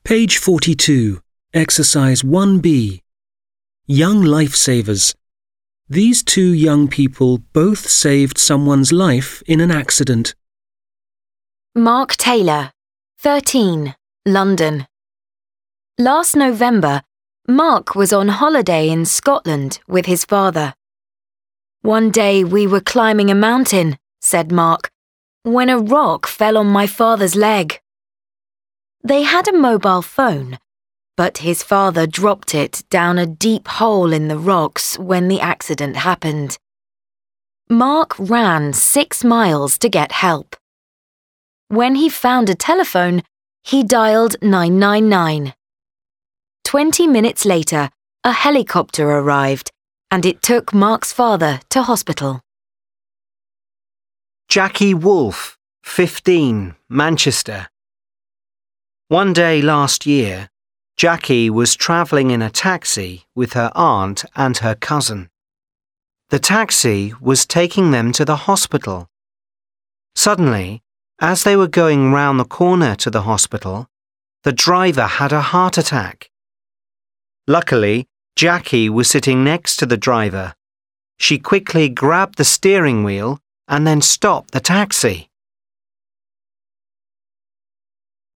Page 42, Exercise 1B. Young Lifesavers. These two young people both saved someone's life in an accident. Mark Taylor, 13, London. Last November, Mark was on holiday in Scotland with his father. "One day we were climbing a mountain," said Mark, "when a rock fell on my father's leg." They had a mobile phone, but his father dropped it down a deep hole in the rocks when the accident happened. Mark ran 6 miles to get help. When he found a telephone, he dialed 999. 20 minutes later, a helicopter arrived, and it took Mark's father to hospital. Jackie Wolfe, 15, Manchester. One day last year, Jackie was travelling in a taxi with her aunt and her cousin. The taxi was taking them to the hospital. Suddenly, as they were going round the corner to the hospital, the driver had a heart attack. Luckily, Jackie was sitting next to the driver. She quickly grabbed the steering wheel and then stopped the taxi.